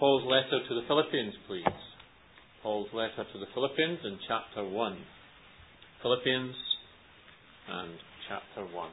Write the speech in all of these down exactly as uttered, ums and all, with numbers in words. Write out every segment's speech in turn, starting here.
Paul's letter to the Philippians, please. Paul's letter to the Philippians in chapter one. Philippians and chapter one.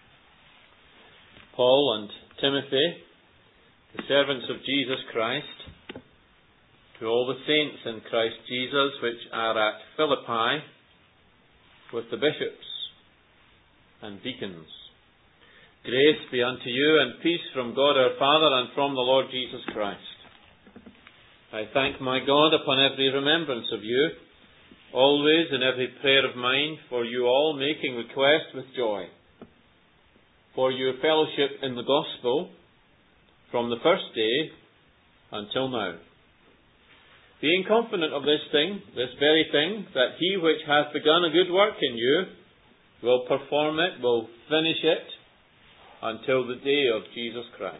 Paul and Timothy, the servants of Jesus Christ, to all the saints in Christ Jesus which are at Philippi, with the bishops and deacons. Grace be unto you and peace from God our Father and from the Lord Jesus Christ. I thank my God upon every remembrance of you, always in every prayer of mine, for you all, making request with joy, for your fellowship in the gospel from the first day until now. Being confident of this thing, this very thing, that he which hath begun a good work in you will perform it, will finish it, until the day of Jesus Christ.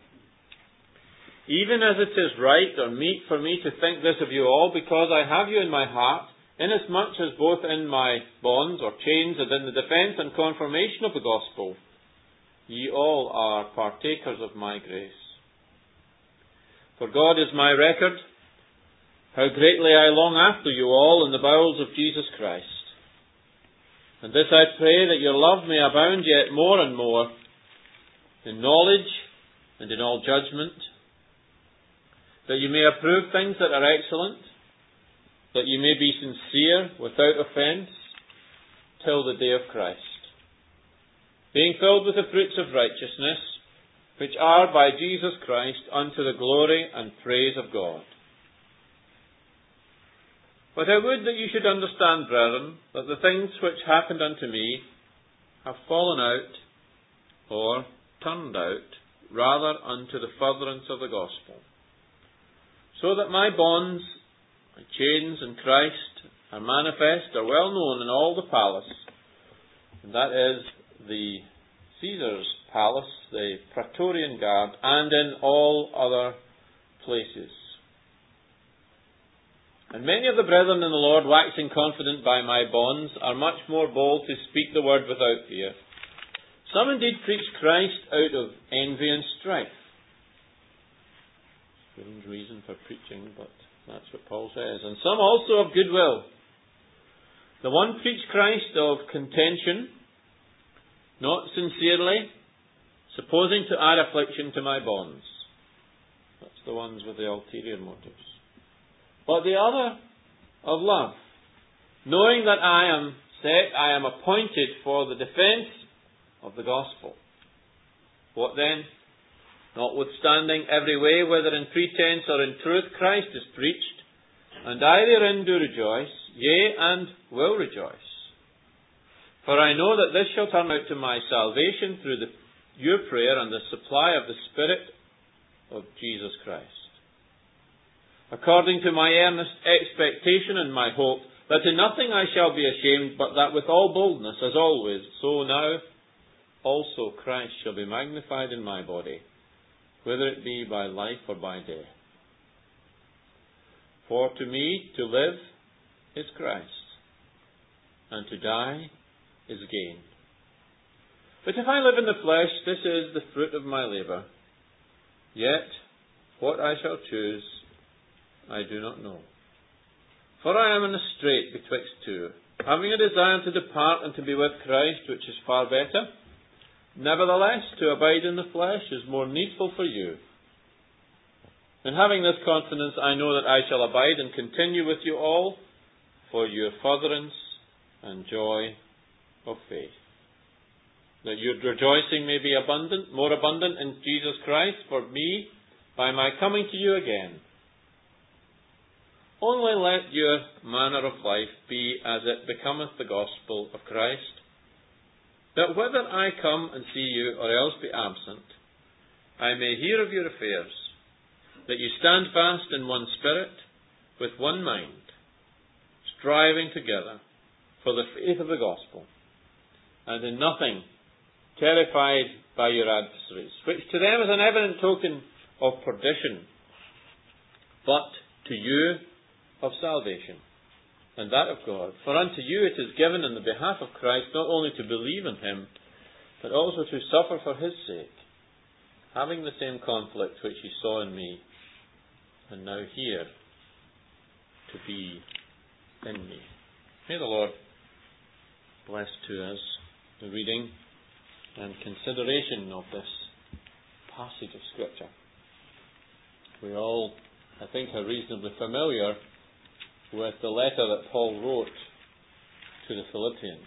Even as it is right or meet for me to think this of you all, because I have you in my heart, inasmuch as both in my bonds or chains and in the defence and confirmation of the gospel, ye all are partakers of my grace. For God is my record, how greatly I long after you all in the bowels of Jesus Christ. And this I pray, that your love may abound yet more and more, in knowledge and in all judgment, that you may approve things that are excellent, that you may be sincere without offence, till the day of Christ, being filled with the fruits of righteousness, which are by Jesus Christ unto the glory and praise of God. But I would that you should understand, brethren, that the things which happened unto me have fallen out, or turned out, rather unto the furtherance of the gospel, so that my bonds, my chains in Christ are manifest, are well known in all the palace, and that is the Caesar's palace, the Praetorian Guard, and in all other places. And many of the brethren in the Lord, waxing confident by my bonds, are much more bold to speak the word without fear. Some indeed preach Christ out of envy and strife. Strange reason for preaching, but that's what Paul says. And some also of goodwill. The one preached Christ of contention, not sincerely, supposing to add affliction to my bonds. That's the ones with the ulterior motives. But the other of love, knowing that I am set, I am appointed for the defence of the gospel. What then? Notwithstanding every way, whether in pretence or in truth, Christ is preached, and I therein do rejoice, yea, and will rejoice. For I know that this shall turn out to my salvation through the, your prayer and the supply of the Spirit of Jesus Christ. According to my earnest expectation and my hope, that in nothing I shall be ashamed, but that with all boldness, as always, so now also Christ shall be magnified in my body, whether it be by life or by death. For to me to live is Christ, and to die is gain. But if I live in the flesh, this is the fruit of my labour. Yet what I shall choose, I do not know. For I am in a strait betwixt two, having a desire to depart and to be with Christ, which is far better. Nevertheless, to abide in the flesh is more needful for you. And having this confidence, I know that I shall abide and continue with you all for your furtherance and joy of faith, that your rejoicing may be abundant, more abundant in Jesus Christ for me by my coming to you again. Only let your manner of life be as it becometh the gospel of Christ, that whether I come and see you or else be absent, I may hear of your affairs, that you stand fast in one spirit, with one mind, striving together for the faith of the gospel, and in nothing terrified by your adversaries, which to them is an evident token of perdition, but to you of salvation, and that of God. For unto you it is given in the behalf of Christ not only to believe in him, but also to suffer for his sake, having the same conflict which ye saw in me, and now here to be in me. May the Lord bless to us the reading and consideration of this passage of Scripture. We all, I think, are reasonably familiar with the letter that Paul wrote to the Philippians.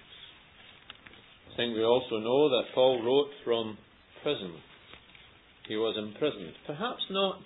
I think we also know that Paul wrote from prison. He was imprisoned. Perhaps not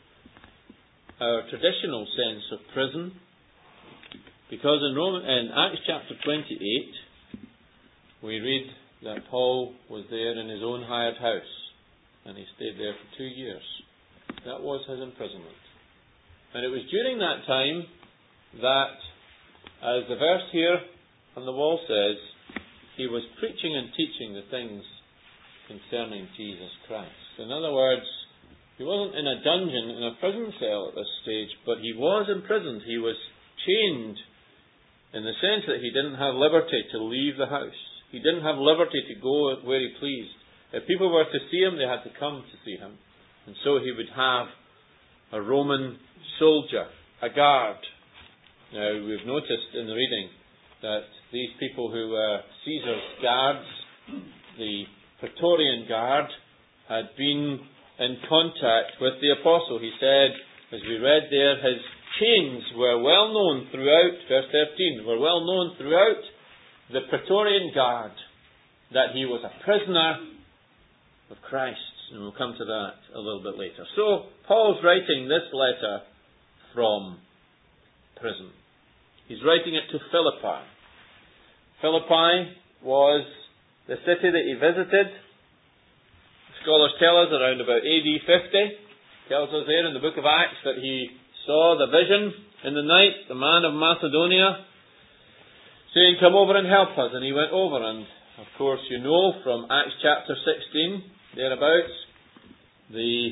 our traditional sense of prison, because in, Roman, in Acts chapter twenty-eight, we read that Paul was there in his own hired house, and he stayed there for two years. That was his imprisonment. And it was during that time that, as the verse here on the wall says, he was preaching and teaching the things concerning Jesus Christ. In other words, he wasn't in a dungeon, in a prison cell at this stage, but he was imprisoned. He was chained in the sense that he didn't have liberty to leave the house. He didn't have liberty to go where he pleased. If people were to see him, they had to come to see him. And so he would have a Roman soldier, a guard. Now, we've noticed in the reading that these people who were Caesar's guards, the Praetorian Guard, had been in contact with the apostle. He said, as we read there, his chains were well known throughout, verse thirteen, were well known throughout the Praetorian Guard that he was a prisoner of Christ. And we'll come to that a little bit later. So, Paul's writing this letter from prison. He's writing it to Philippi. Philippi was the city that he visited. Scholars tell us around about A D fifty. Tells us there in the book of Acts that he saw the vision in the night, the man of Macedonia, saying, "Come over and help us." And he went over. And, of course, you know from Acts chapter sixteen, thereabouts, the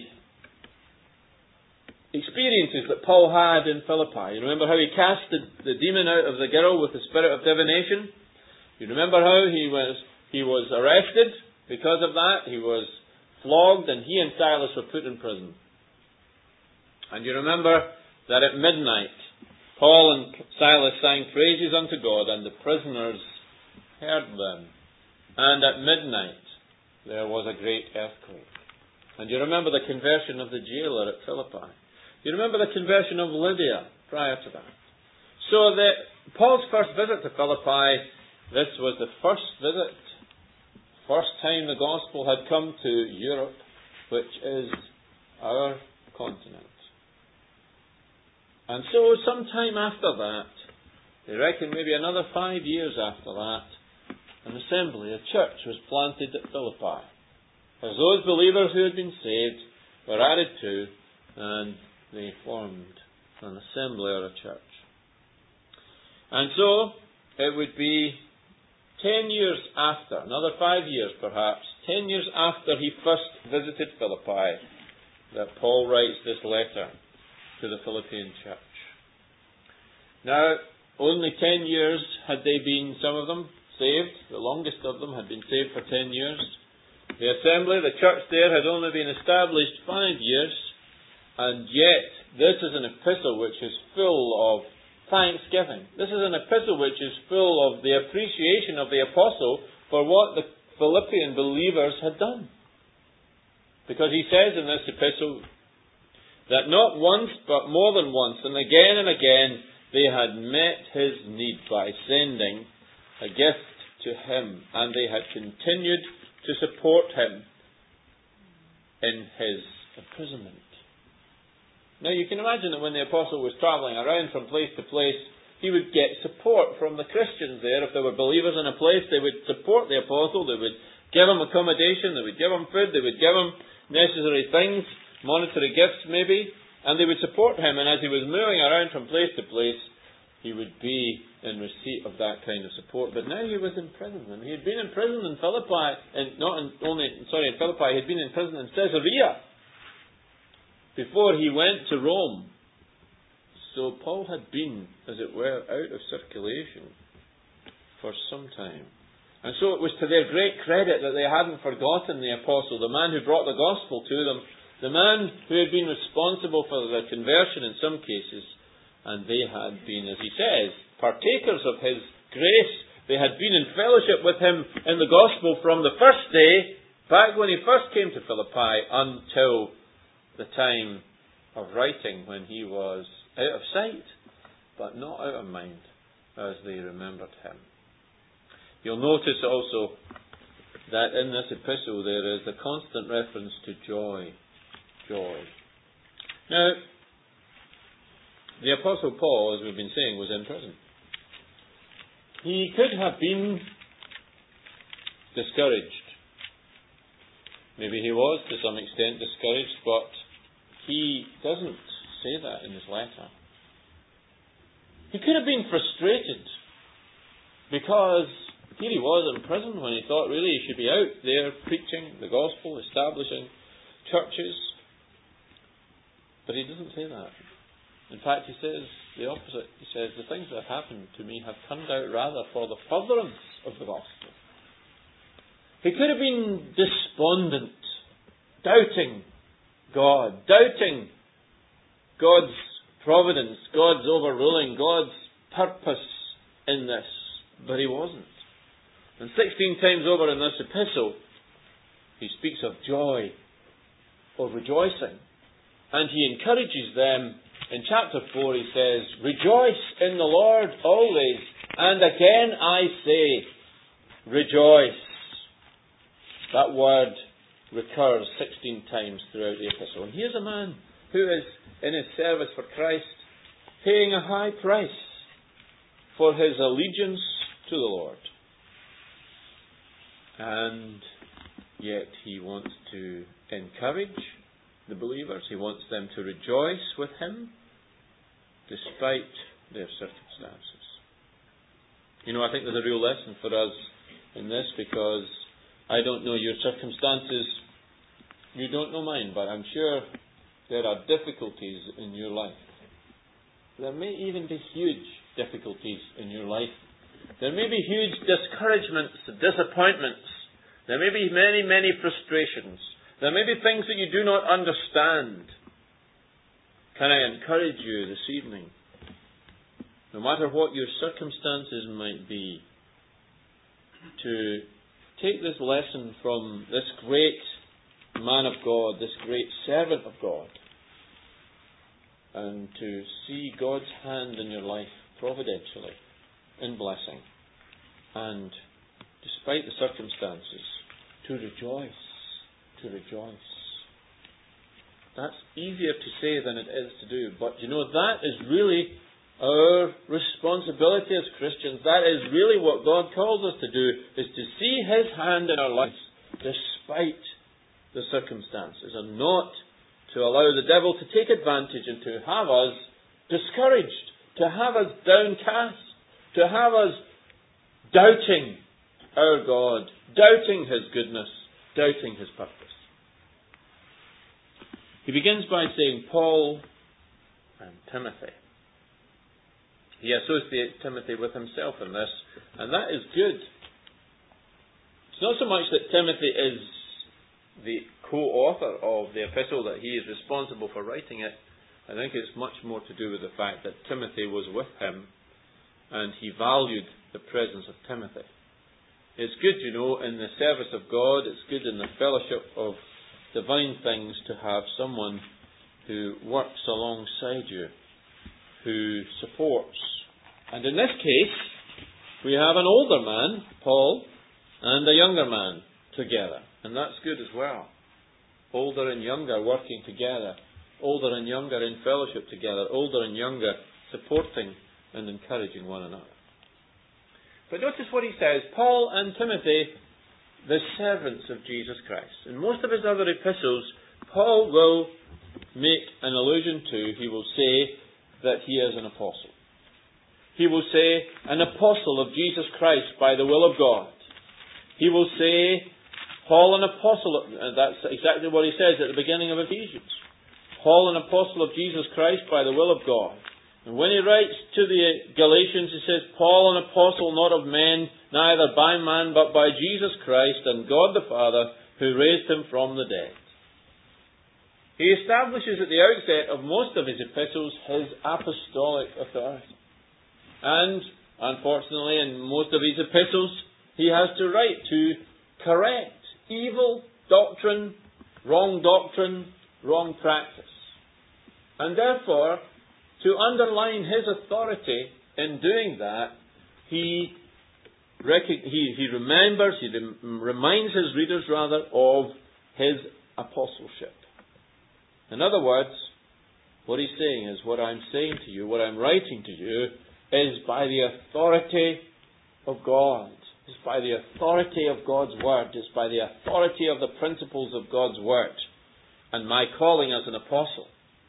experiences that Paul had in Philippi. You remember how he cast the, the demon out of the girl with the spirit of divination? You remember how he was he was arrested because of that. He was flogged, and he and Silas were put in prison. And you remember that at midnight, Paul and Silas sang praises unto God, and the prisoners heard them. And at midnight, there was a great earthquake. And you remember the conversion of the jailer at Philippi. You remember the conversion of Lydia prior to that. So the, Paul's first visit to Philippi, this was the first visit, first time the gospel had come to Europe, which is our continent. And so sometime after that, they reckon maybe another five years after that, an assembly, a church was planted at Philippi. As those believers who had been saved were added to, and they formed an assembly or a church. And so, it would be ten years after, another five years perhaps, ten years after he first visited Philippi, that Paul writes this letter to the Philippian church. Now, only ten years had they been, some of them, saved. The longest of them had been saved for ten years. The assembly, the church there, had only been established five years, and yet this is an epistle which is full of thanksgiving. This is an epistle which is full of the appreciation of the apostle for what the Philippian believers had done. Because he says in this epistle that not once, but more than once, and again and again, they had met his need by sending a gift to him, and they had continued to support him in his imprisonment. Now you can imagine that when the apostle was travelling around from place to place, he would get support from the Christians there. If there were believers in a place, they would support the apostle, they would give him accommodation, they would give him food, they would give him necessary things, monetary gifts maybe, and they would support him. And as he was moving around from place to place, he would be in receipt of that kind of support. But now he was in prison, and he had been in prison in Philippi, and not in, only sorry in Philippi, he had been in prison in Caesarea before he went to Rome. So Paul had been, as it were, out of circulation for some time. And so it was to their great credit that they hadn't forgotten the apostle, the man who brought the gospel to them the man who had been responsible for the conversion in some cases, and they had been, as he says, partakers of his grace. They had been in fellowship with him in the gospel from the first day, back when he first came to Philippi, until the time of writing, when he was out of sight, but not out of mind, as they remembered him. You'll notice also that in this epistle there is a constant reference to joy. Joy. Now, the Apostle Paul, as we've been saying, was in prison. He could have been discouraged. Maybe he was to some extent discouraged, but he doesn't say that in his letter. He could have been frustrated because here he was in prison when he thought really he should be out there preaching the gospel, establishing churches. But he doesn't say that. In fact, he says the opposite. He says, the things that have happened to me have turned out rather for the furtherance of the gospel. He could have been despondent, doubting God, doubting God's providence, God's overruling, God's purpose in this. But he wasn't. And sixteen times over in this epistle, he speaks of joy or rejoicing. And he encourages them. In chapter four he says, rejoice in the Lord always. And again I say, rejoice. That word recurs sixteen times throughout the epistle. And here's a man who is in his service for Christ, paying a high price for his allegiance to the Lord. And yet he wants to encourage the believers. He wants them to rejoice with him despite their circumstances. You know, I think there's a real lesson for us in this, because I don't know your circumstances. You don't know mine, but I'm sure there are difficulties in your life. There may even be huge difficulties in your life. There may be huge discouragements, disappointments. There may be many, many frustrations. There may be things that you do not understand. Can I encourage you this evening, no matter what your circumstances might be, to take this lesson from this great man of God, this great servant of God, and to see God's hand in your life providentially, in blessing, and despite the circumstances, to rejoice, to rejoice. That's easier to say than it is to do, but you know, that is really our responsibility as Christians. That is really what God calls us to do, is to see His hand in our lives despite the circumstances, and not to allow the devil to take advantage and to have us discouraged, to have us downcast, to have us doubting our God, doubting His goodness, doubting His purpose. He begins by saying Paul and Timothy. He associates Timothy with himself in this, and that is good. It's not so much that Timothy is the co-author of the epistle, that he is responsible for writing it. I think it's much more to do with the fact that Timothy was with him and he valued the presence of Timothy. It's good, you know, in the service of God, it's good in the fellowship of divine things to have someone who works alongside you, who supports. And in this case, we have an older man, Paul, and a younger man together. And that's good as well. Older and younger working together. Older and younger in fellowship together. Older and younger supporting and encouraging one another. But notice what he says. Paul and Timothy, the servants of Jesus Christ. In most of his other epistles, Paul will make an allusion to, he will say that he is an apostle. He will say, an apostle of Jesus Christ by the will of God. He will say, Paul an apostle, and that's exactly what he says at the beginning of Ephesians. Paul an apostle of Jesus Christ by the will of God. And when he writes to the Galatians, he says, Paul an apostle not of men, neither by man, but by Jesus Christ and God the Father, who raised him from the dead. He establishes at the outset of most of his epistles his apostolic authority. And, unfortunately, in most of his epistles, he has to write to correct evil doctrine, wrong doctrine, wrong practice. And therefore, to underline his authority in doing that, he he, he remembers, he rem- reminds his readers rather of his apostleship. In other words, what he's saying is, what I'm saying to you, what I'm writing to you, is by the authority of God. It's by the authority of God's Word. It's by the authority of the principles of God's Word. And my calling as an apostle.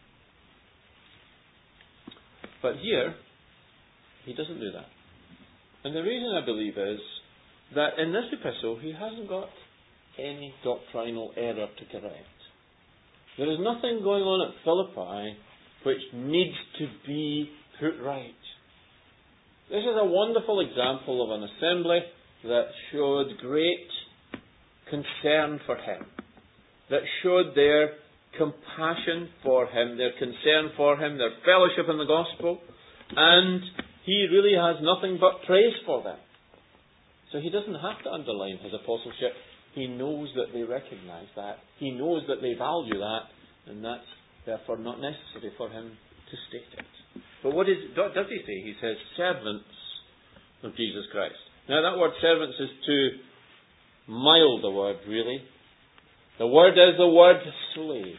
But here, he doesn't do that. And the reason, I believe, is that in this epistle, he hasn't got any doctrinal error to correct. There is nothing going on at Philippi which needs to be put right. This is a wonderful example of an assembly that showed great concern for him, that showed their compassion for him, their concern for him, their fellowship in the gospel, and he really has nothing but praise for them. So he doesn't have to underline his apostleship. He knows that they recognize that. He knows that they value that, and that's therefore not necessary for him to state it. But what is, does he say? He says, servants of Jesus Christ. Now that word servants is too mild a word, really. The word is the word slave.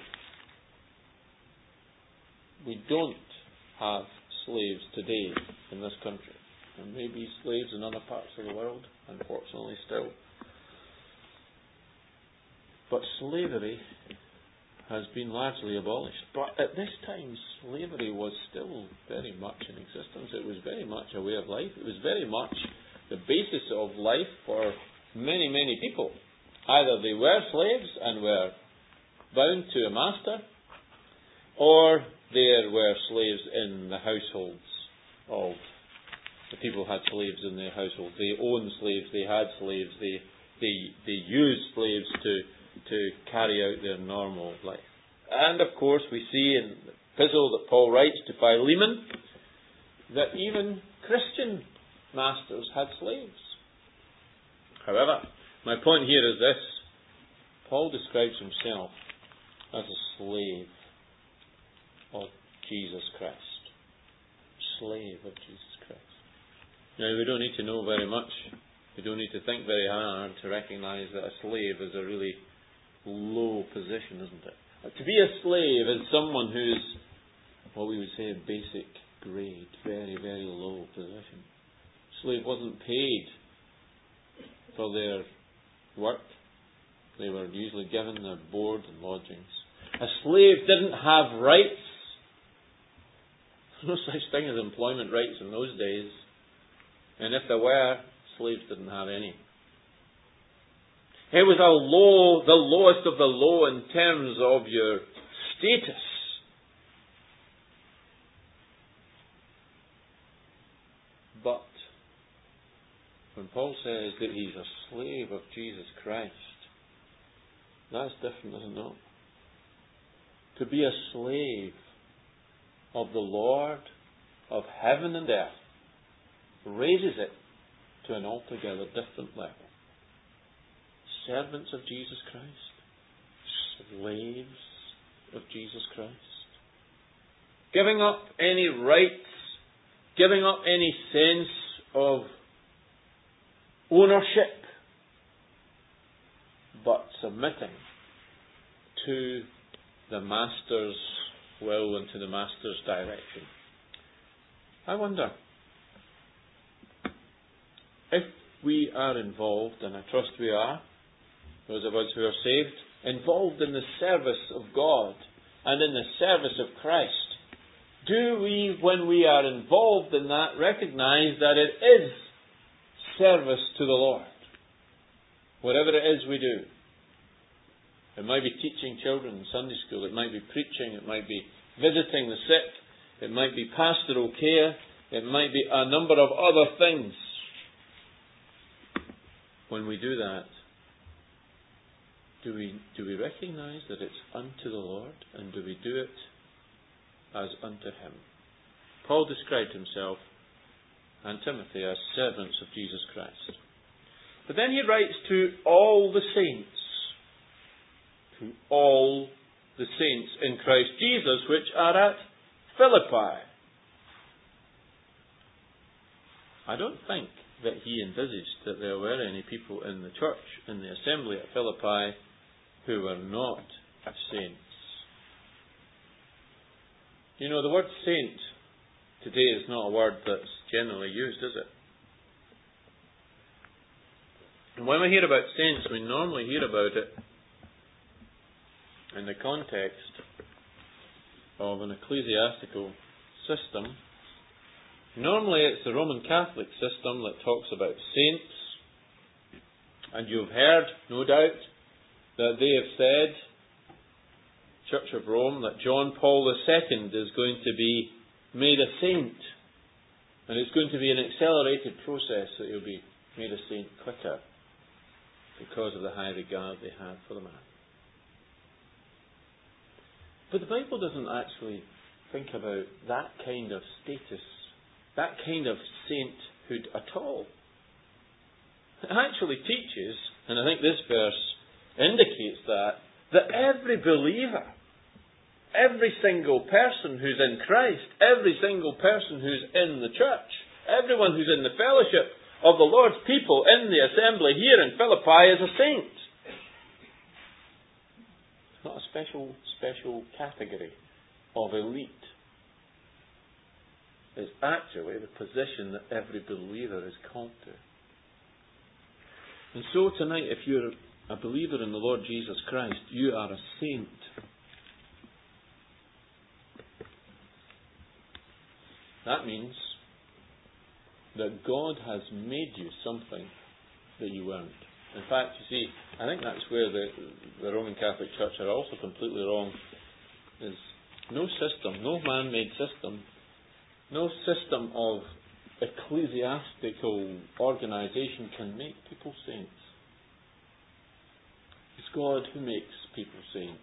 We don't have slaves today in this country. There may be slaves in other parts of the world, unfortunately still. But slavery has been largely abolished. But at this time, slavery was still very much in existence. It was very much a way of life. It was very much the basis of life for many, many people. Either they were slaves and were bound to a master, or they were slaves in the households of the people who had slaves in their household. They owned slaves, they had slaves, they they they used slaves to to carry out their normal life. And of course we see in the epistle that Paul writes to Philemon that even Christian masters had slaves. However, my point here is this. Paul describes himself as a slave of Jesus Christ. Slave of Jesus Christ. Now, we don't need to know very much. We don't need to think very hard to recognize that a slave is a really low position, isn't it? To be a slave is someone who's, what we would say, a basic grade, very, very low position. Slave wasn't paid for their work. They were usually given their board and lodgings. A slave didn't have rights. There was no such thing as employment rights in those days. And if there were, slaves didn't have any. It was a low, the lowest of the low in terms of your status. But when Paul says that he's a slave of Jesus Christ, that's different, isn't it? To be a slave of the Lord of heaven and earth raises it to an altogether different level. Servants of Jesus Christ, slaves of Jesus Christ, giving up any rights, giving up any sense of ownership, but submitting to the Master's will and to the Master's direction. I wonder if we are involved, and I trust we are, those of us who are saved, involved in the service of God and in the service of Christ, do we, when we are involved in that, recognize that it is service to the Lord? Whatever it is we do. It might be teaching children in Sunday school. It might be preaching. It might be visiting the sick. It might be pastoral care. It might be a number of other things. When we do that, do we do we recognise that it's unto the Lord, and do we do it as unto Him? Paul described himself and Timothy as servants of Jesus Christ. But then he writes to all the saints, to all the saints in Christ Jesus which are at Philippi. I don't think that he envisaged that there were any people in the church, in the assembly at Philippi, who were not saints. You know, the word saint today is not a word that's generally used, is it? And when we hear about saints, we normally hear about it in the context of an ecclesiastical system. Normally it's the Roman Catholic system that talks about saints. And you've heard, no doubt, that they have said, Church of Rome, that John Paul the Second is going to be made a saint. And it's going to be an accelerated process that he'll be made a saint quicker because of the high regard they have for the man. But the Bible doesn't actually think about that kind of status, that kind of sainthood at all. It actually teaches, and I think this verse indicates that, that every believer, every single person who's in Christ, every single person who's in the church, everyone who's in the fellowship of the Lord's people in the assembly here in Philippi is a saint. It's not a special, special category of elite. It's actually the position that every believer is called to. And so tonight, if you're a believer in the Lord Jesus Christ, you are a saint. That means that God has made you something that you weren't. In fact, you see, I think that's where the, the Roman Catholic Church are also completely wrong. There's no system, no man-made system, no system of ecclesiastical organisation can make people saints. It's God who makes people saints.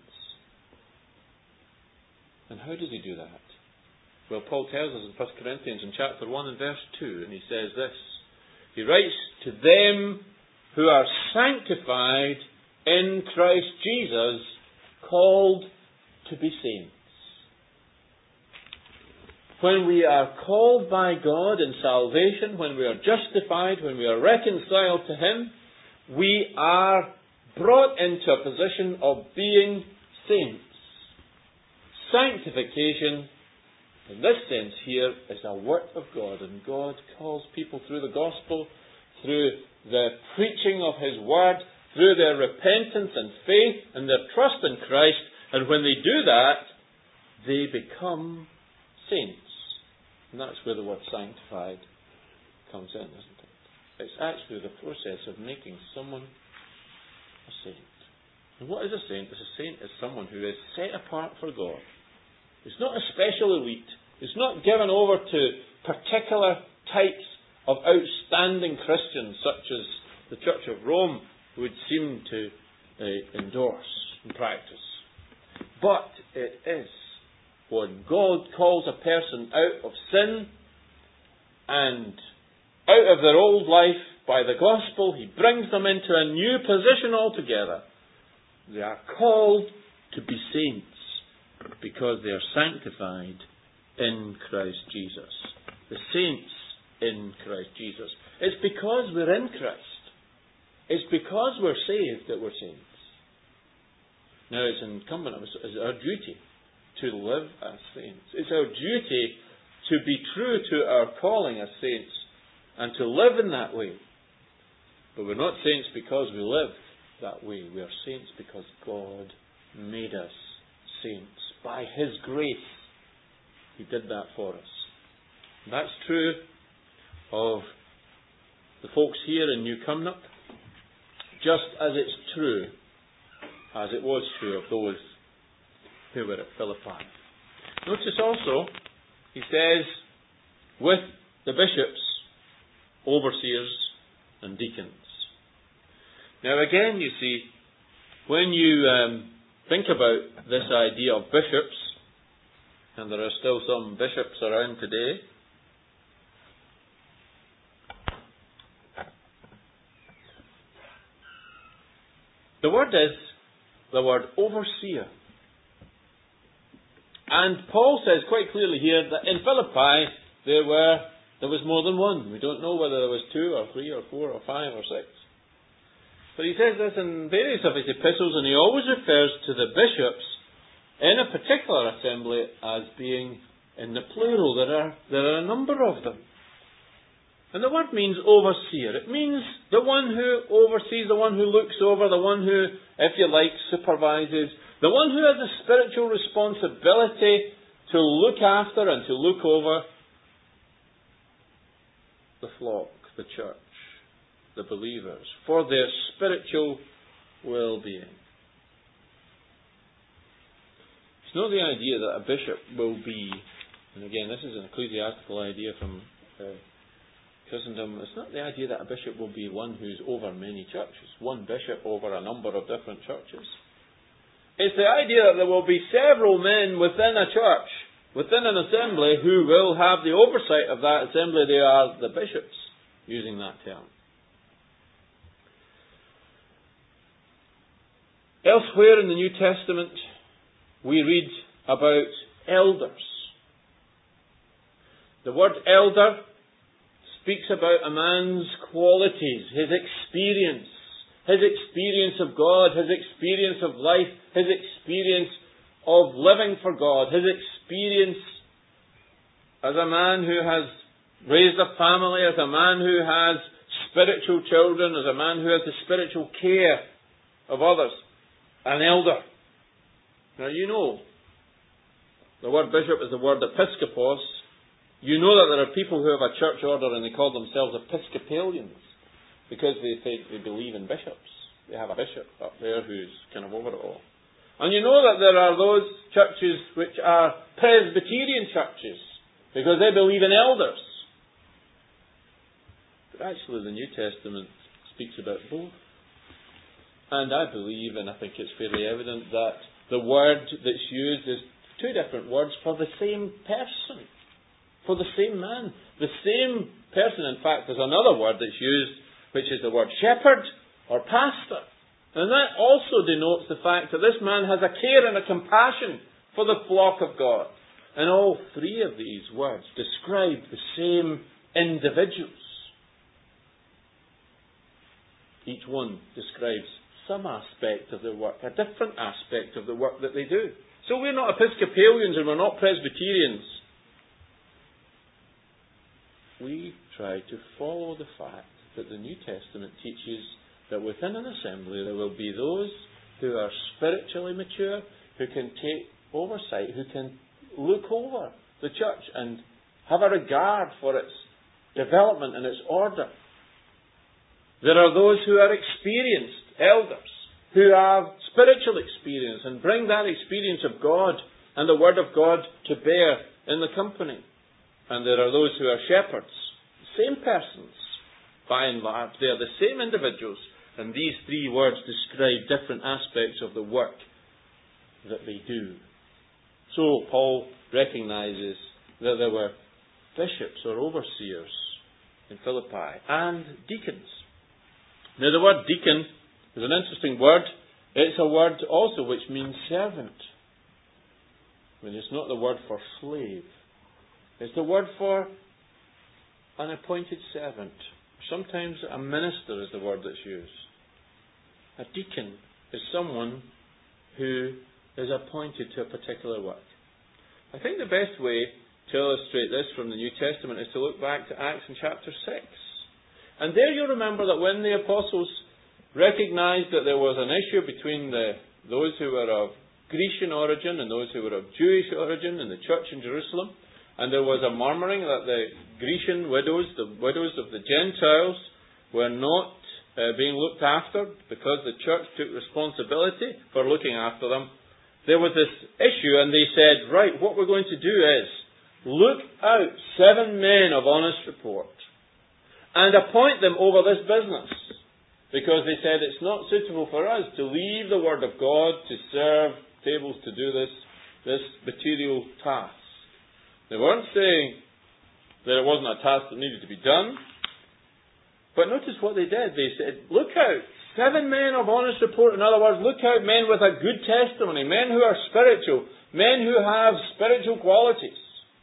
And how does He do that? Well, Paul tells us in First Corinthians in chapter one and verse two, and he says this. He writes, to them who are sanctified in Christ Jesus, called to be saints. When we are called by God in salvation, when we are justified, when we are reconciled to Him, we are brought into a position of being saints. Sanctification, in this sense here, is a work of God, and God calls people through the gospel, through the preaching of His word, through their repentance and faith and their trust in Christ, and when they do that, they become saints. And that's where the word sanctified comes in, isn't it? It's actually the process of making someone a saint. And what is a saint? A saint is someone who is set apart for God. It's not a special elite. It's not given over to particular types of outstanding Christians, such as the Church of Rome would seem to uh, endorse and practice. But it is when God calls a person out of sin and out of their old life by the gospel, He brings them into a new position altogether. They are called to be saints because they are sanctified in Christ Jesus. The saints in Christ Jesus. It's because we're in Christ. It's because we're saved that we're saints. Now, it's incumbent on us, it's our duty to live as saints. It's our duty to be true to our calling as saints and to live in that way. But we're not saints because we live that way. We are saints because God made us saints. By His grace, He did that for us. And that's true of the folks here in New Cumnock, just as it's true, as it was true of those who were at Philippi. Notice also, he says, with the bishops, overseers, and deacons. Now again, you see, when you um, think about this idea of bishops, and there are still some bishops around today, the word is the word overseer. And Paul says quite clearly here that in Philippi there were there was more than one. We don't know whether there was two or three or four or five or six. But he says this in various of his epistles, and he always refers to the bishops in a particular assembly as being in the plural. There are, there are a number of them. And the word means overseer. It means the one who oversees, the one who looks over, the one who, if you like, supervises, the one who has a spiritual responsibility to look after and to look over the flock, the church, the believers, for their spiritual well-being. It's not the idea that a bishop will be, and again this is an ecclesiastical idea from uh, Christendom, it's not the idea that a bishop will be one who's over many churches, one bishop over a number of different churches. It's the idea that there will be several men within a church, within an assembly, who will have the oversight of that assembly. They are the bishops, using that term. Elsewhere in the New Testament, we read about elders. The word elder speaks about a man's qualities, his experience, his experience of God, his experience of life, his experience of living for God, his experience as a man who has raised a family, as a man who has spiritual children, as a man who has the spiritual care of others. An elder. Now you know, the word bishop is the word episkopos. You know that there are people who have a church order and they call themselves Episcopalians because they say they believe in bishops. They have a bishop up there who's kind of over it all. And you know that there are those churches which are Presbyterian churches because they believe in elders. But actually the New Testament speaks about both. And I believe, and I think it's fairly evident, that the word that's used is two different words for the same person, for the same man. The same person, in fact, there's another word that's used, which is the word shepherd or pastor. And that also denotes the fact that this man has a care and a compassion for the flock of God. And all three of these words describe the same individuals. Each one describes some aspect of their work, a different aspect of the work that they do. So we're not Episcopalians and we're not Presbyterians. We try to follow the fact that the New Testament teaches that within an assembly there will be those who are spiritually mature, who can take oversight, who can look over the church and have a regard for its development and its order. There are those who are experienced elders, who have spiritual experience and bring that experience of God and the Word of God to bear in the company. And there are those who are shepherds, same persons, by and large. They are the same individuals, and these three words describe different aspects of the work that they do. So Paul recognizes that there were bishops or overseers in Philippi and deacons. Now the word deacon is an interesting word. It's a word also which means servant. I mean, it's not the word for slave. It's the word for an appointed servant. Sometimes a minister is the word that's used. A deacon is someone who is appointed to a particular work. I think the best way to illustrate this from the New Testament is to look back to Acts in chapter six. And there you remember that when the apostles recognized that there was an issue between the, those who were of Grecian origin and those who were of Jewish origin in the church in Jerusalem, and there was a murmuring that the Grecian widows, the widows of the Gentiles, were not uh, being looked after because the church took responsibility for looking after them. There was this issue, and they said, right, what we're going to do is look out seven men of honest report and appoint them over this business. because they said it's not suitable for us to leave the Word of God to serve tables, to do this, this material task. They weren't saying that it wasn't a task that needed to be done. But notice what they did. They said, look out, seven men of honest report. In other words, look out, men with a good testimony, men who are spiritual, men who have spiritual qualities.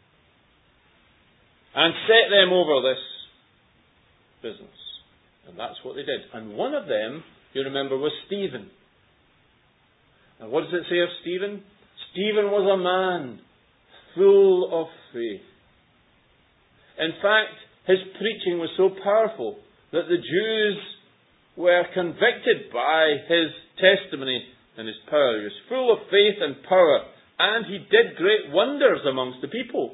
And set them over this business. And that's what they did. And one of them, you remember, was Stephen. And what does it say of Stephen? Stephen was a man full of faith. In fact, his preaching was so powerful that the Jews were convicted by his testimony and his power. He was full of faith and power, and he did great wonders amongst the people.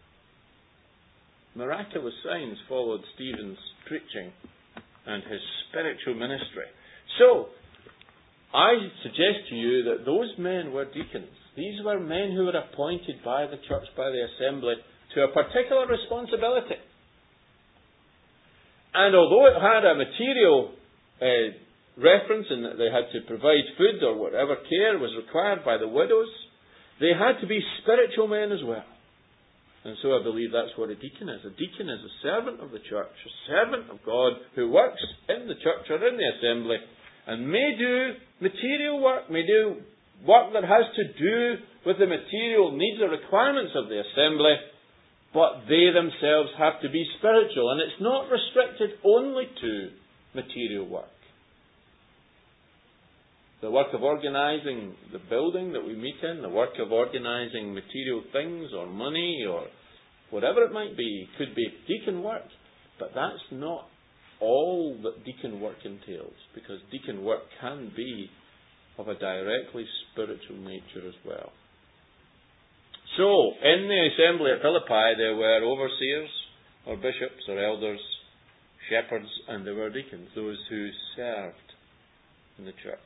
Miraculous signs followed Stephen's preaching and his spiritual ministry. So, I suggest to you that those men were deacons. These were men who were appointed by the church, by the assembly, to a particular responsibility. And although it had a material uh, reference in that they had to provide food or whatever care was required by the widows, they had to be spiritual men as well. And so I believe that's what a deacon is. A deacon is a servant of the church, a servant of God who works in the church or in the assembly and may do material work, may do work that has to do with the material needs or requirements of the assembly, but they themselves have to be spiritual. And it's not restricted only to material work. The work of organising the building that we meet in, the work of organising material things or money or whatever it might be, could be deacon work. But that's not all that deacon work entails, because deacon work can be of a directly spiritual nature as well. So, in the assembly at Philippi, there were overseers, or bishops, or elders, shepherds, and there were deacons, those who served in the church.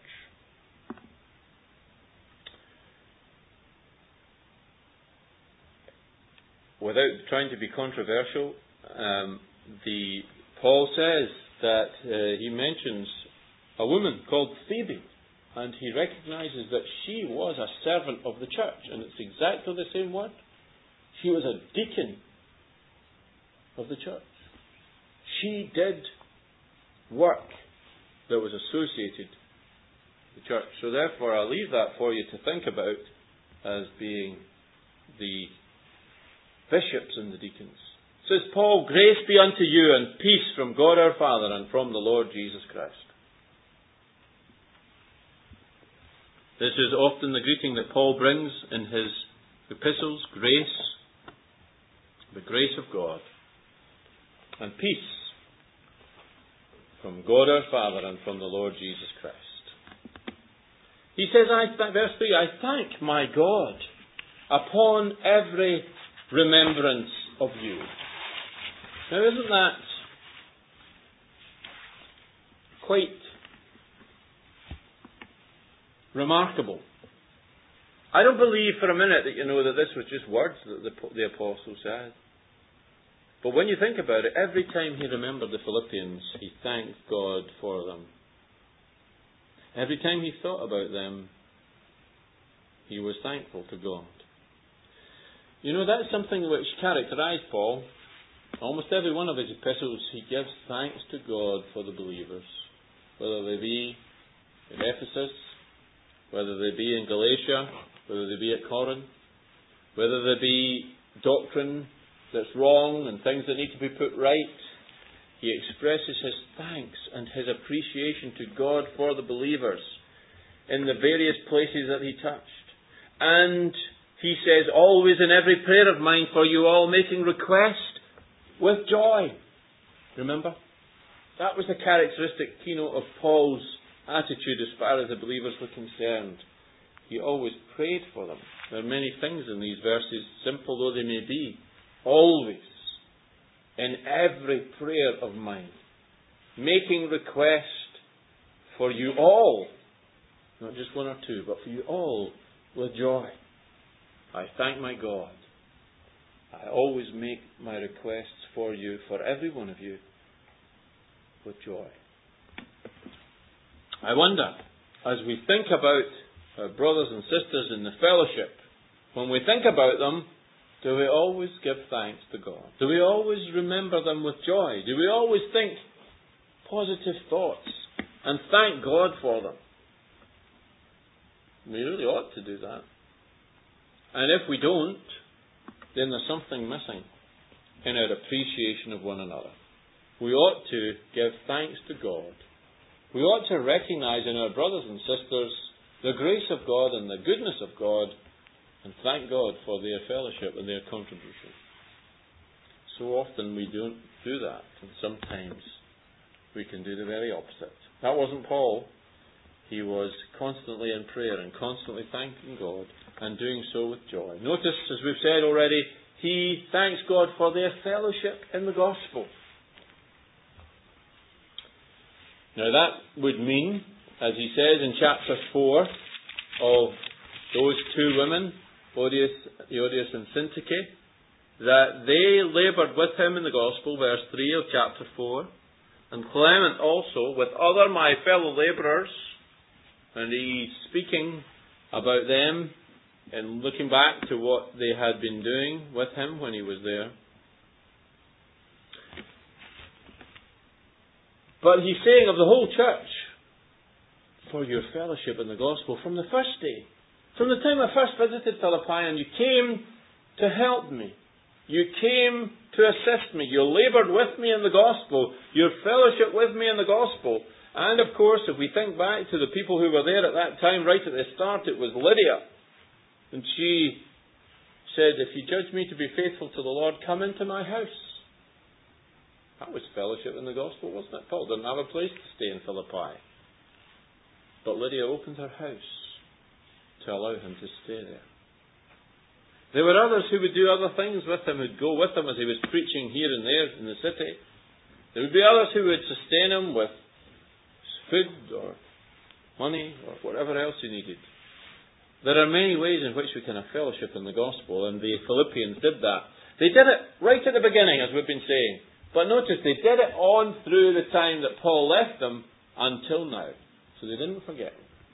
Without trying to be controversial, um, the Paul says that uh, he mentions a woman called Phoebe, and he recognizes that she was a servant of the church, and it's exactly the same word. She was a deacon of the church. She did work that was associated with the church. So therefore, I'll leave that for you to think about as being the bishops and the deacons. Says Paul, grace be unto you and peace from God our Father and from the Lord Jesus Christ. This is often the greeting that Paul brings in his epistles, grace, the grace of God, and peace from God our Father and from the Lord Jesus Christ. He says, I, verse three, I thank my God upon every remembrance of you. Now, isn't that quite remarkable? I don't believe for a minute that you know that this was just words that the, the apostle said. But when you think about it, every time he remembered the Philippians, he thanked God for them. Every time he thought about them, he was thankful to God. You know, that's something which characterised Paul. Almost every one of his epistles, he gives thanks to God for the believers. Whether they be in Ephesus, whether they be in Galatia, whether they be at Corinth, whether there be doctrine that's wrong and things that need to be put right, he expresses his thanks and his appreciation to God for the believers in the various places that he touched. And he says, always in every prayer of mine for you all, making request with joy. Remember? That was the characteristic keynote of Paul's attitude as far as the believers were concerned. He always prayed for them. There are many things in these verses, simple though they may be. Always, in every prayer of mine, making request for you all, not just one or two, but for you all with joy. I thank my God. I always make my requests for you, for every one of you, with joy. I wonder, as we think about our brothers and sisters in the fellowship, when we think about them, do we always give thanks to God? Do we always remember them with joy? Do we always think positive thoughts and thank God for them? We really ought to do that. And if we don't, then there's something missing in our appreciation of one another. We ought to give thanks to God. We ought to recognize in our brothers and sisters the grace of God and the goodness of God, and thank God for their fellowship and their contribution. So often we don't do that, and sometimes we can do the very opposite. That wasn't Paul. He was constantly in prayer and constantly thanking God and doing so with joy. Notice, as we've said already, he thanks God for their fellowship in the gospel. Now that would mean, as he says in chapter four, of those two women, Euodias, Euodias and Syntyche, that they laboured with him in the gospel, verse three of chapter four, and Clement also, with other my fellow labourers, and he's speaking about them and looking back to what they had been doing with him when he was there. But he's saying of the whole church, for your fellowship in the gospel from the first day, from the time I first visited Philippi and you came to help me, you came to assist me, you laboured with me in the gospel, your fellowship with me in the gospel. And of course, if we think back to the people who were there at that time, right at the start, it was Lydia. And she said, if you judge me to be faithful to the Lord, come into my house. That was fellowship in the gospel, wasn't it? Paul didn't have a place to stay in Philippi. But Lydia opened her house to allow him to stay there. There were others who would do other things with him, who'd go with him as he was preaching here and there in the city. There would be others who would sustain him with food or money or whatever else he needed. There are many ways in which we can have fellowship in the gospel, and the Philippians did that. They did it right at the beginning, as we've been saying. But notice, they did it on through the time that Paul left them until now. So they didn't forget.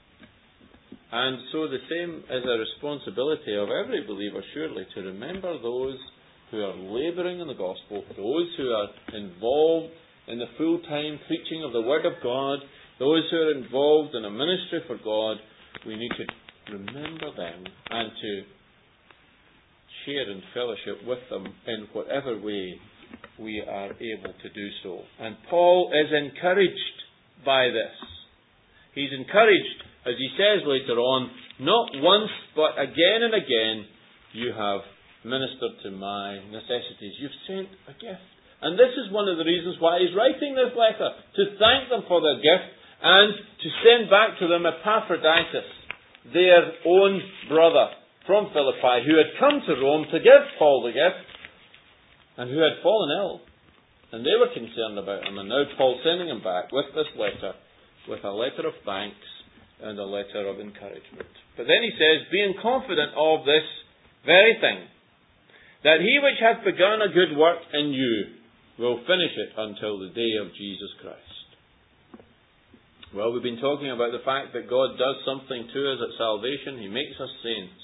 And so the same is a responsibility of every believer, surely, to remember those who are labouring in the gospel, those who are involved in the full-time preaching of the Word of God, those who are involved in a ministry for God. We need to remember them and to share in fellowship with them in whatever way we are able to do so. And Paul is encouraged by this. He's encouraged, as he says later on, not once but again and again you have ministered to my necessities. You've sent a gift. And this is one of the reasons why he's writing this letter, to thank them for their gift and to send back to them Epaphroditus, their own brother from Philippi, who had come to Rome to give Paul the gift and who had fallen ill. And they were concerned about him, and now Paul's sending him back with this letter, with a letter of thanks and a letter of encouragement. But then he says, being confident of this very thing, that he which hath begun a good work in you will finish it until the day of Jesus Christ. Well, we've been talking about the fact that God does something to us at salvation. He makes us saints.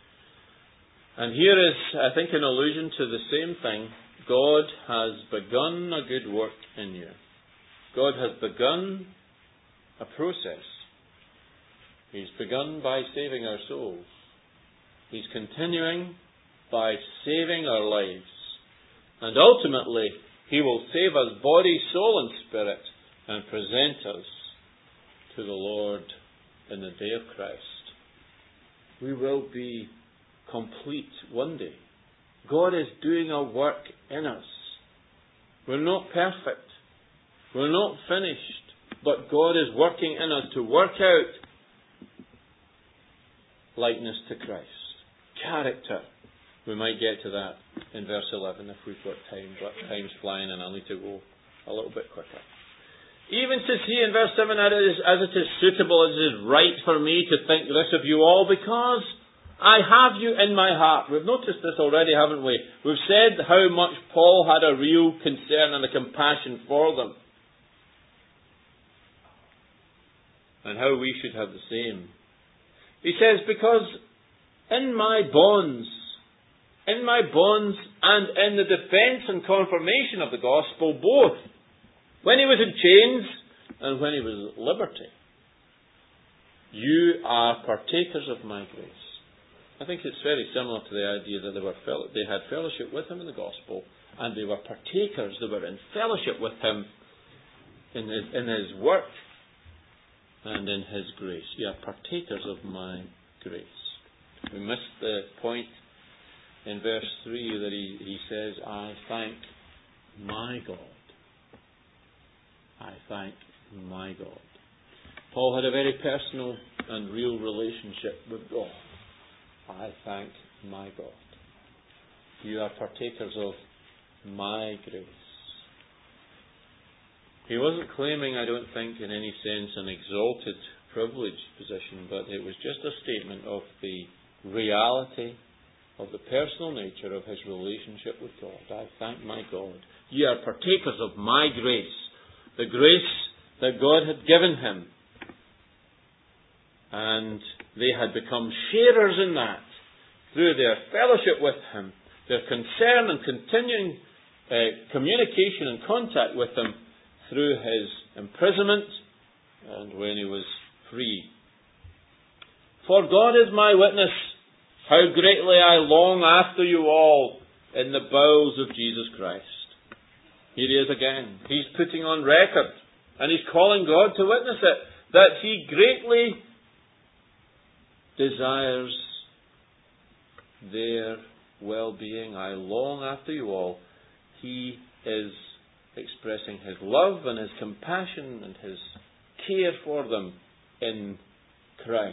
And here is, I think, an allusion to the same thing. God has begun a good work in you. God has begun a process. He's begun by saving our souls. He's continuing by saving our lives. And ultimately, He will save us body, soul and spirit and present us to the Lord in the day of Christ. We will be complete one day. God is doing a work in us. We're not perfect. We're not finished. But God is working in us to work out likeness to Christ. Character. We might get to that in verse eleven if we've got time, but time's flying and I'll need to go a little bit quicker. Even to see in verse seven, as it is, as it is suitable, as it is right for me to think this of you all, because I have you in my heart. We've noticed this already, haven't we? We've said how much Paul had a real concern and a compassion for them. and how we should have the same. He says, because in my bonds, in my bonds and in the defence and confirmation of the gospel, both when he was in chains and when he was at liberty, you are partakers of my grace. I think it's very similar to the idea that they were fel- they had fellowship with him in the gospel, and they were partakers, they were in fellowship with him in his, in his work and in his grace. You are partakers of my grace. We missed the point in verse three that he, he says, I thank my God. I thank my God. Paul had a very personal and real relationship with God. I thank my God. You are partakers of my grace. He wasn't claiming, I don't think, in any sense, an exalted, privileged position, but it was just a statement of the reality of the personal nature of his relationship with God. I thank my God. You are partakers of my grace, the grace that God had given him. And they had become sharers in that through their fellowship with him, their concern and continuing uh, communication and contact with him through his imprisonment and when he was free. For God is my witness, how greatly I long after you all in the bowels of Jesus Christ. Here he is again. He's putting on record, and he's calling God to witness it, that he greatly desires their well-being. I long after you all. He is expressing his love and his compassion and his care for them in Christ.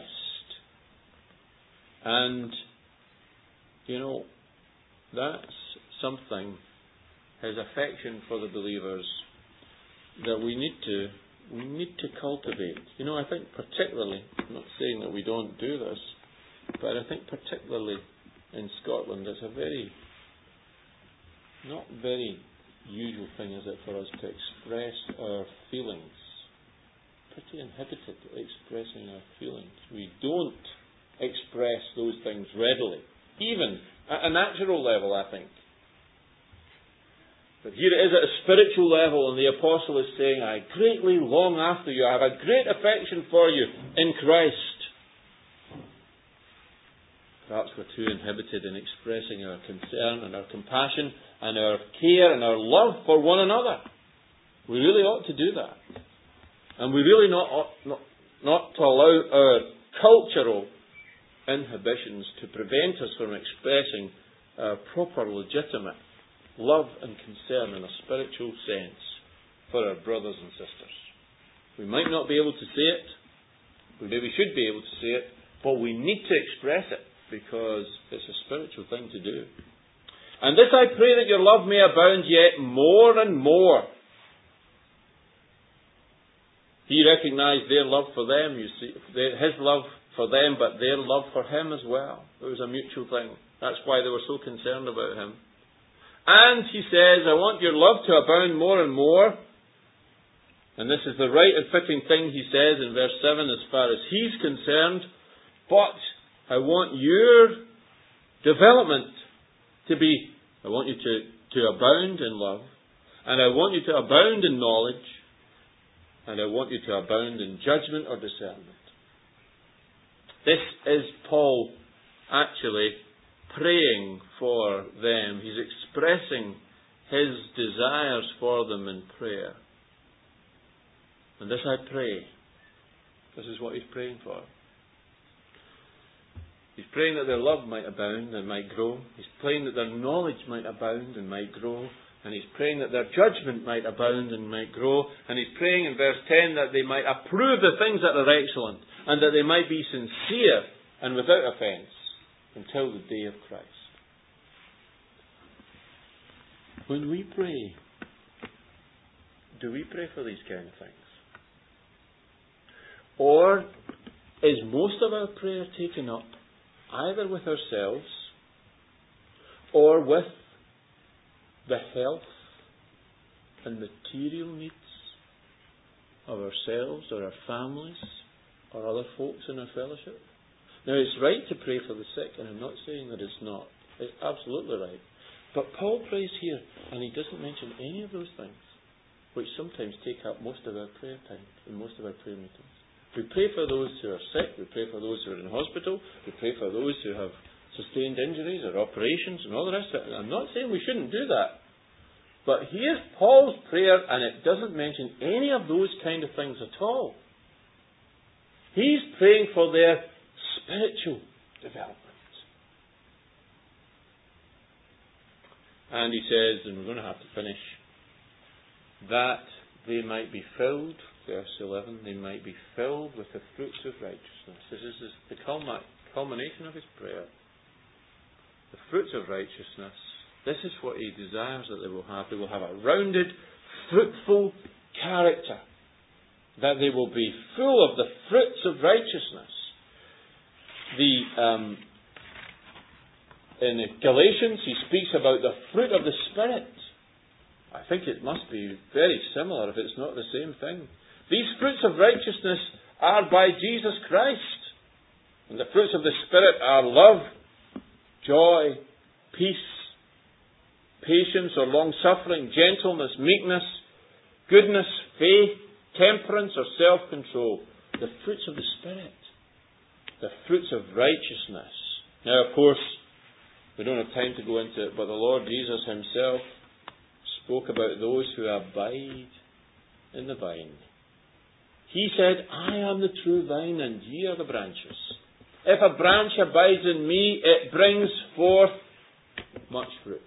And, you know, that's something, his affection for the believers, that we need to we need to cultivate. You know, I think particularly, I'm not saying that we don't do this, but I think particularly in Scotland, it's a very, not very usual thing, is it, for us to express our feelings. Pretty inhibited expressing our feelings. We don't express those things readily, even at a natural level, I think. But here it is at a spiritual level, and the apostle is saying, I greatly long after you. I have a great affection for you in Christ. Perhaps we're too inhibited in expressing our concern and our compassion and our care and our love for one another. We really ought to do that. And we really not ought not, not to allow our cultural inhibitions to prevent us from expressing our proper, legitimate love and concern in a spiritual sense for our brothers and sisters. We might not be able to say it, we maybe should be able to say it, but we need to express it because it's a spiritual thing to do. And this I pray, that your love may abound yet more and more. He recognized their love for them, you see, his love for them, but their love for him as well. It was a mutual thing. That's why they were so concerned about him. And he says, I want your love to abound more and more. And this is the right and fitting thing he says in verse seven as far as he's concerned. But I want your development to be, I want you to, to abound in love. And I want you to abound in knowledge. And I want you to abound in judgment or discernment. This is Paul actually praying for them. He's expressing his desires for them in prayer. And this I pray. This is what he's praying for. He's praying that their love might abound and might grow. He's praying that their knowledge might abound and might grow. And he's praying that their judgment might abound and might grow. And he's praying in verse ten that they might approve the things that are excellent, and that they might be sincere and without offence until the day of Christ. When we pray, do we pray for these kind of things? Or is most of our prayer taken up either with ourselves or with the health and material needs of ourselves or our families or other folks in our fellowship. Now, it's right to pray for the sick, and I'm not saying that it's not. It's absolutely right. But Paul prays here, and he doesn't mention any of those things, which sometimes take up most of our prayer time and most of our prayer meetings. We pray for those who are sick, we pray for those who are in hospital, we pray for those who have sustained injuries or operations and all the rest of it. I'm not saying we shouldn't do that. But here's Paul's prayer, and it doesn't mention any of those kind of things at all. He's praying for their spiritual development. And he says, and we're going to have to finish, that they might be filled, verse eleven, they might be filled with the fruits of righteousness. This is the culmination of his prayer. The fruits of righteousness. This is what he desires that they will have. They will have a rounded, fruitful character. That they will be full of the fruits of righteousness. The um, in Galatians, he speaks about the fruit of the Spirit. I think it must be very similar if it's not the same thing. These fruits of righteousness are by Jesus Christ. And the fruits of the Spirit are love, joy, peace, patience or long-suffering, gentleness, meekness, goodness, faith, temperance or self-control. The fruits of the Spirit. The fruits of righteousness. Now, of course, we don't have time to go into it, but the Lord Jesus himself spoke about those who abide in the vine. He said, I am the true vine and ye are the branches. If a branch abides in me, it brings forth much fruit.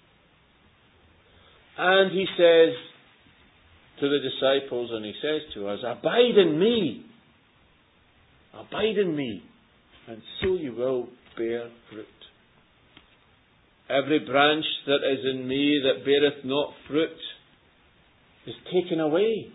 And he says to the disciples, and he says to us, abide in me. Abide in me, and so you will bear fruit. Every branch that is in me that beareth not fruit is taken away.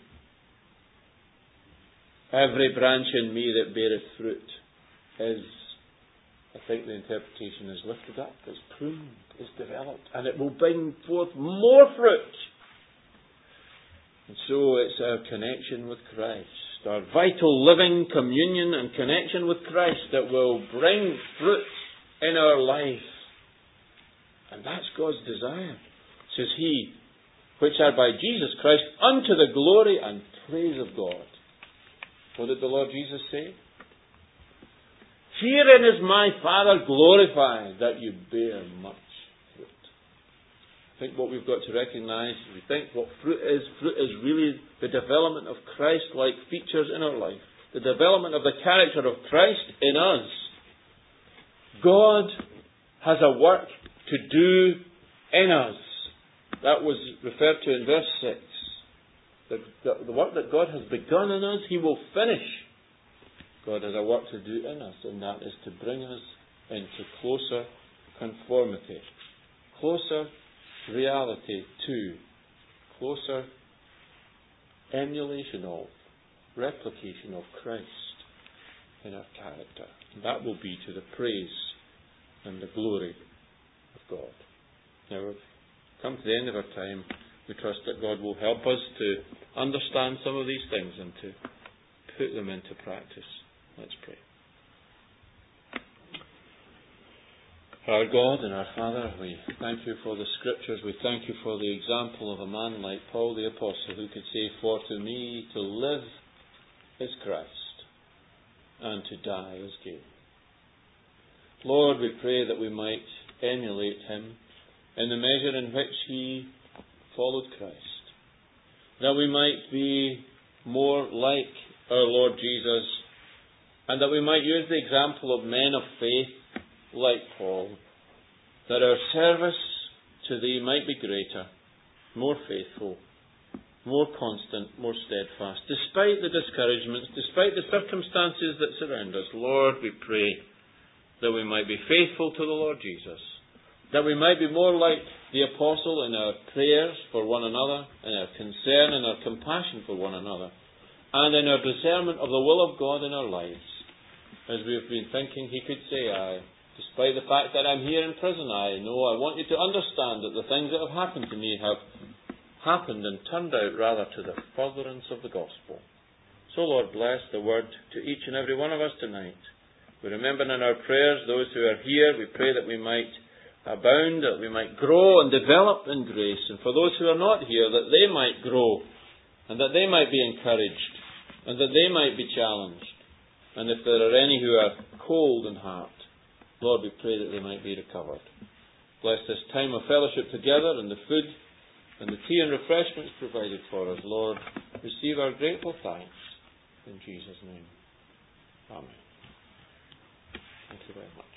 Every branch in me that beareth fruit is, I think the interpretation is lifted up, is pruned, is developed, and it will bring forth more fruit. And so it's our connection with Christ, our vital living communion and connection with Christ that will bring fruit in our life. And that's God's desire. Says he, which are by Jesus Christ, unto the glory and praise of God. What did the Lord Jesus say? Herein is my Father glorified, that you bear much fruit. I think what we've got to recognize, we think what fruit is, fruit is really the development of Christ-like features in our life. The development of the character of Christ in us. God has a work to do in us. That was referred to in verse six. The, the, the work that God has begun in us, he will finish. God has a work to do in us, and that is to bring us into closer conformity, closer reality to, closer emulation of, replication of Christ in our character. And that will be to the praise and the glory of God. Now we've come to the end of our time. We trust that God will help us to understand some of these things and to put them into practice. Let's pray. Our God and our Father, we thank you for the Scriptures. We thank you for the example of a man like Paul the Apostle who could say, for to me to live is Christ and to die is gain. Lord, we pray that we might emulate him in the measure in which he followed Christ. That we might be more like our Lord Jesus, and that we might use the example of men of faith like Paul, that our service to thee might be greater, more faithful, more constant, more steadfast, despite the discouragements, despite the circumstances that surround us. Lord, we pray that we might be faithful to the Lord Jesus, that we might be more like the apostle in our prayers for one another, in our concern and our compassion for one another, and in our discernment of the will of God in our lives. As we have been thinking, he could say, I, despite the fact that I'm here in prison, I know I want you to understand that the things that have happened to me have happened and turned out rather to the furtherance of the gospel. So, Lord, bless the word to each and every one of us tonight. We remember in our prayers those who are here. We pray that we might abound, that we might grow and develop in grace. And for those who are not here, that they might grow and that they might be encouraged and that they might be challenged. And if there are any who are cold in heart, Lord, we pray that they might be recovered. Bless this time of fellowship together and the food and the tea and refreshments provided for us. Lord, receive our grateful thanks. In Jesus' name. Amen. Thank you very much.